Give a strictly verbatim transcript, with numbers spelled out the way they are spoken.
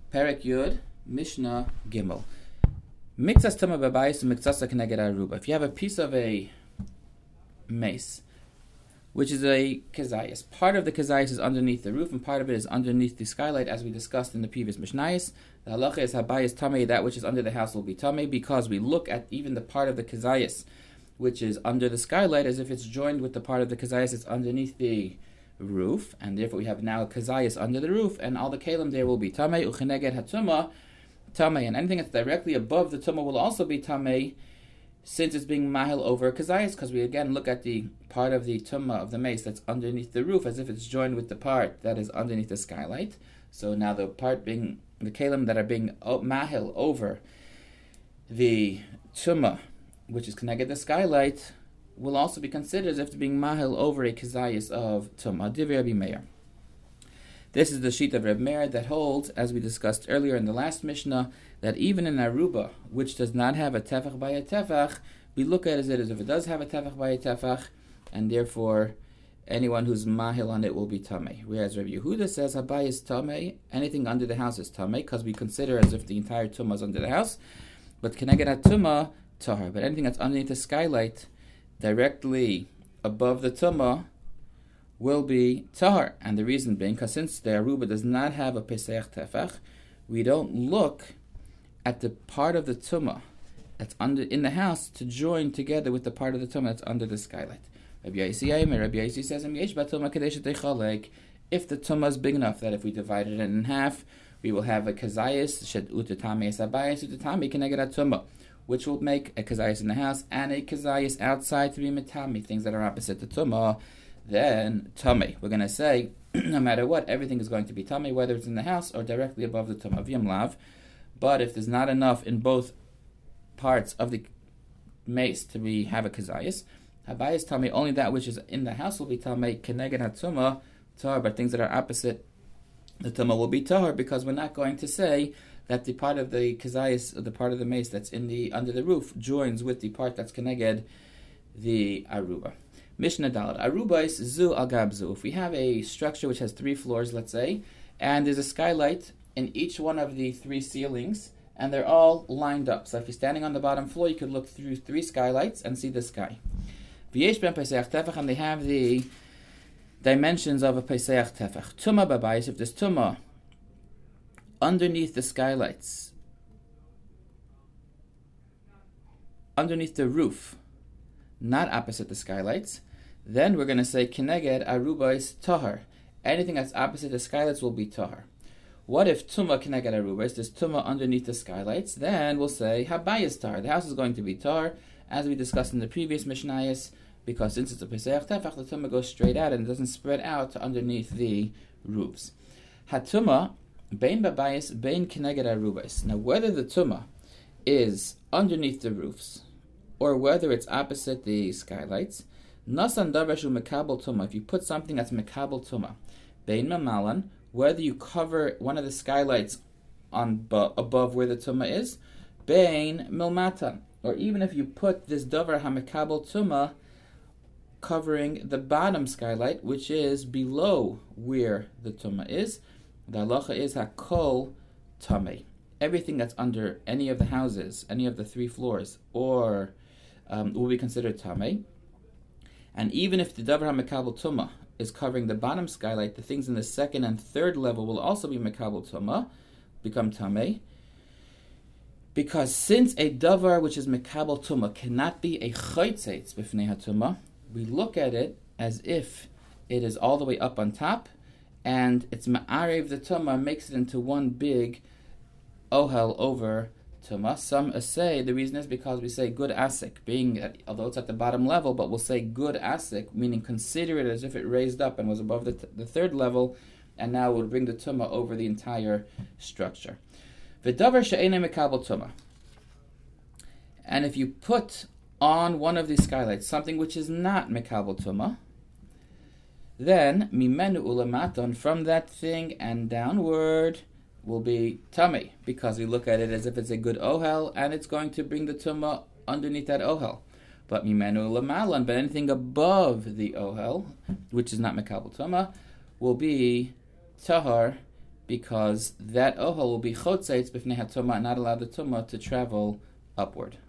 Perek Yud, Mishnah Gimel. Miktsas Tuma B'Bayis and Miktsas Keneged Aruba. If you have a piece of a mace, which is a kezayis, part of the kezayis is underneath the roof, and part of it is underneath the skylight, as we discussed in the previous Mishnayos. The halacha is habayis tamei, that which is under the house will be tamei, because we look at even the part of the kezayis which is under the skylight as if it's joined with the part of the kezayis that's underneath the roof, and therefore we have now a kezayis under the roof, and all the kalim there will be tamei. Ucheneged hatuma tamei, and anything that's directly above the tumah will also be tamei, since it's being mahil over kezayis, because we again look at the part of the tumah of the mace that's underneath the roof as if it's joined with the part that is underneath the skylight. So now the part being, the kalim that are being mahil over the tumah, which is connected to the skylight, will also be considered as if it's being mahil over a kezayis of tumah. Divrei Rabbi Meir. This is the sheet of Reb Meir that holds, as we discussed earlier in the last Mishnah, that even in Aruba, which does not have a tefach by a tefach, we look at it as if it does have a tefach by a tefach, and therefore anyone who's mahil on it will be tamei. Whereas Rabbi Yehuda says habayis is tamei, anything under the house is tamei, because we consider as if the entire tumah is under the house. But keneged hatumah tahar. But anything that's underneath the skylight, directly above the tumah, will be tahar. And the reason being, because since the Aruba does not have a pesach tefach, we don't look at the part of the tumah that's under in the house to join together with the part of the tumah that's under the skylight. Rabbi Yaisi says, if the tumah is big enough that if we divided it in half, we will have a kezayis, which will make a kezayis in the house and a kezayis outside to be metami, things that are opposite the tumah. Then tamei, we're going to say, no matter what, everything is going to be tamei, whether it's in the house or directly above the tumah. V'yam lav. But if there's not enough in both parts of the mace to be have a kezayis, habayis tamei, only that which is in the house will be tamei. Keneged hatumah tahar, but things that are opposite the tumah will be tahar, because we're not going to say that the part of the kezayis, the part of the mace that's in the under the roof, joins with the part that's keneged the aruba. Mishnah Daled. Aruba is zu al gab zu. If we have a structure which has three floors, let's say, and there's a skylight in each one of the three ceilings, and they're all lined up. So if you're standing on the bottom floor, you could look through three skylights and see the sky. V'yesh ben pesach tefach, and they have the dimensions of a pesach tefach. Tumah b'bayis, if there's tumah underneath the skylights, underneath the roof, not opposite the skylights, then we're going to say keneged aruba is tahar. Anything that's opposite the skylights will be tahar. What if tumah keneged aruba is there's tumah underneath the skylights? Then we'll say habayis tahar. The house is going to be tahar, as we discussed in the previous Mishnayos, because since it's a pesach tefach, the tumah goes straight out and it doesn't spread out to underneath the roofs. Hatumah bein babayis bein keneged arubas. Now, whether the tumah is underneath the roofs or whether it's opposite the skylights, nasan davashu mekabel tumah. If you put something that's mekabel tumah, bein mamalan, whether you cover one of the skylights on bu- above where the tumah is, bein milmatan, or even if you put this davar hamekabel tumah covering the bottom skylight, which is below where the tumah is, the halacha is hakol tamei. Everything that's under any of the houses, any of the three floors, or um, will be considered tamei. And even if the davar hamekabel tumah is covering the bottom skylight, the things in the second and third level will also be mekabel tumah, become tamei. Because since a davar which is mekabel tumah cannot be a chaytzeitz b'fnei hatumah, we look at it as if it is all the way up on top, and it's ma'arev the tumah, makes it into one big ohel over tumah. Some say the reason is because we say good asik, being at, although it's at the bottom level, but we'll say good asik, meaning consider it as if it raised up and was above the, t- the third level, and now would bring the tumah over the entire structure. V'davar she'enei mekabel tumah. And if you put on one of these skylights something which is not mekabel tumah, then mimenu ulamaton, from that thing and downward will be tamei, because we look at it as if it's a good ohel and it's going to bring the tumah underneath that ohel. But mimenu ulamalan, but anything above the ohel, which is not mekabel tumah, will be tahar because that ohel will be chotzeitz b'fnei hatuma, not allow the tuma to travel upward.